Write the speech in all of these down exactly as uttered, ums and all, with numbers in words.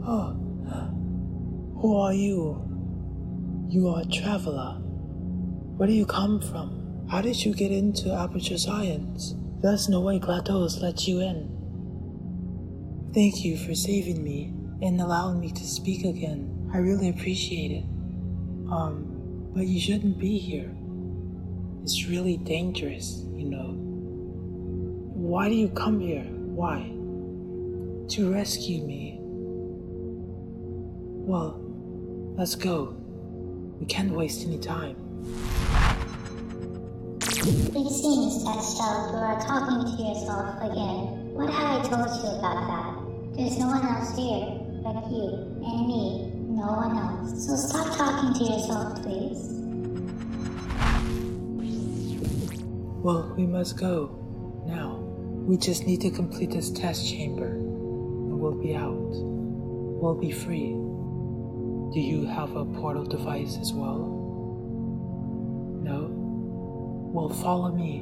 Oh, who are you? You are a traveler. Where do you come from? How did you get into Aperture Science? There's no way GLaDOS let you in. Thank you for saving me and allowing me to speak again. I really appreciate it. Um, but you shouldn't be here. It's really dangerous, you know. Why do you come here? Why? To rescue me. Well, let's go. We can't waste any time. It seems that Shell, you are talking to yourself again. What have I told you about that? There's no one else here but you and me. No one else. So stop talking to yourself, please. Well, we must go. Now. We just need to complete this test chamber. And we'll be out. We'll be free. Do you have a portal device as well? No? Well, follow me.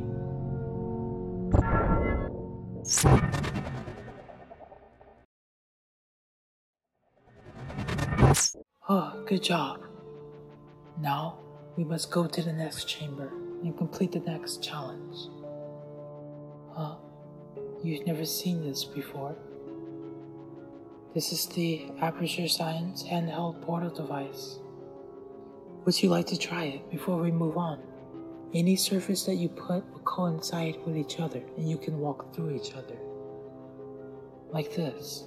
Oh, good job. Now, we must go to the next chamber and complete the next challenge. Huh? You've never seen this before? This is the Aperture Science handheld portal device. Would you like to try it before we move on? Any surface that you put will coincide with each other and you can walk through each other. Like this.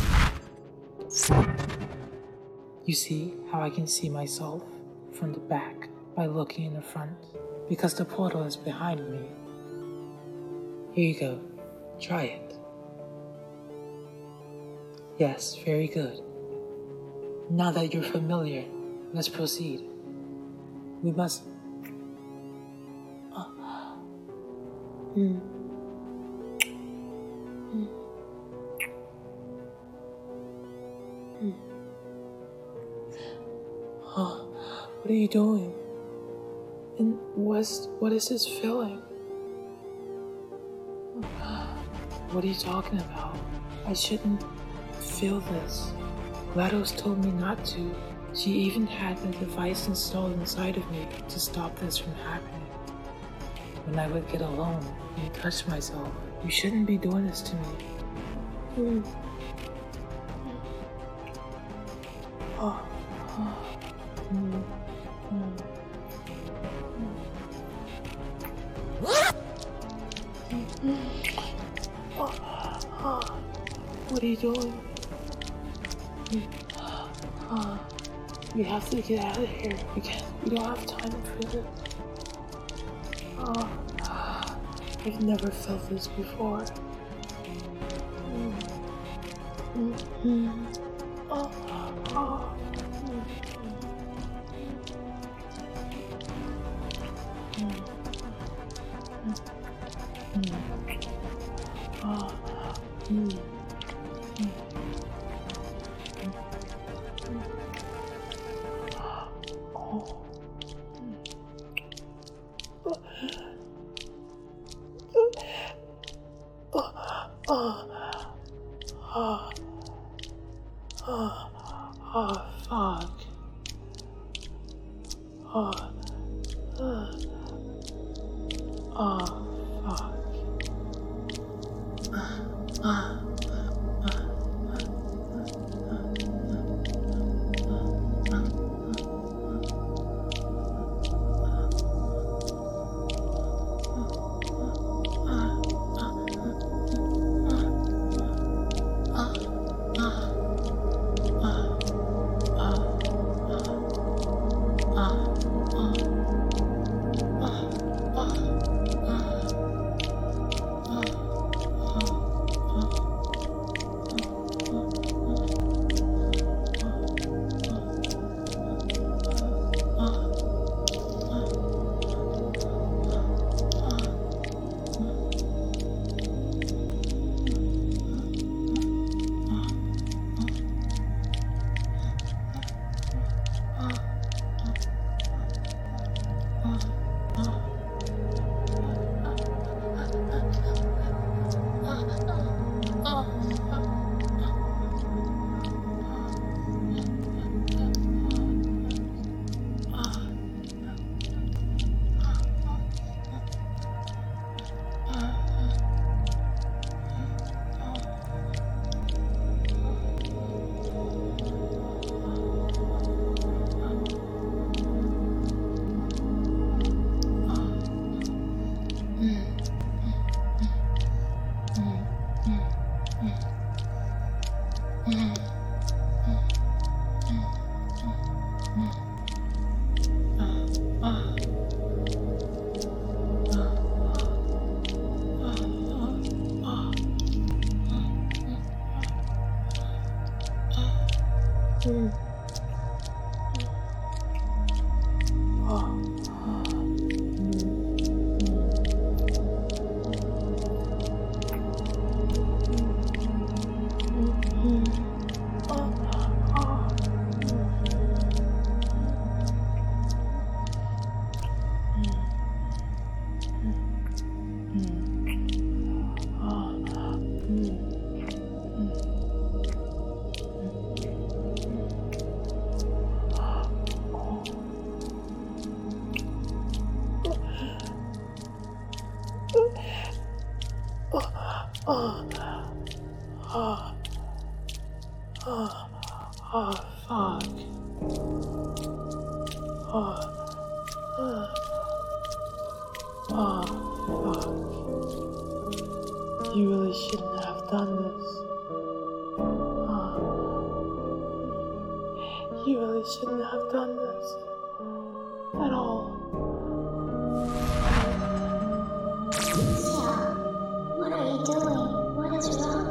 You see how I can see myself from the back by looking in the front? Because the portal is behind me. Here you go. Try it. Yes, very good. Now that you're familiar, let's proceed. We must... Oh. Mm. Mm. Mm. Oh, what are you doing? And what's, what is this feeling? What are you talking about? I shouldn't feel this. GLaDOS told me not to. She even had the device installed inside of me to stop this from happening. When I would get alone and touch myself, you shouldn't be doing this to me. Mm. Oh. Oh. Mm. Mm. Mm. Oh. Oh. What are you doing? Uh, we have to get out of here. We can't. We don't have time for this. Oh, I've never felt this before. Mm. Mm-hmm. Oh, oh. Mm. Mm. Mm. Oh. Mm. Oh, oh, oh, fuck. Oh, uh, oh, fuck. Uh, uh. Oh. Mm. Oh. Oh, oh, oh, oh, fuck. Oh, uh, oh, fuck. You really shouldn't have done this. Oh, you really shouldn't have done this at all. Xiao, what are you doing? What is wrong?